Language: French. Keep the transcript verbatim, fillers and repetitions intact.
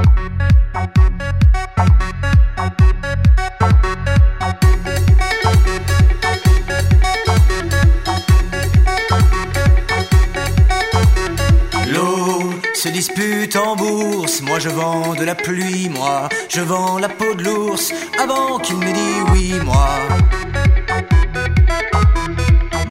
Se dispute en bourse, moi je vends de la pluie, moi je vends la peau de l'ours avant qu'il ne dit oui, moi.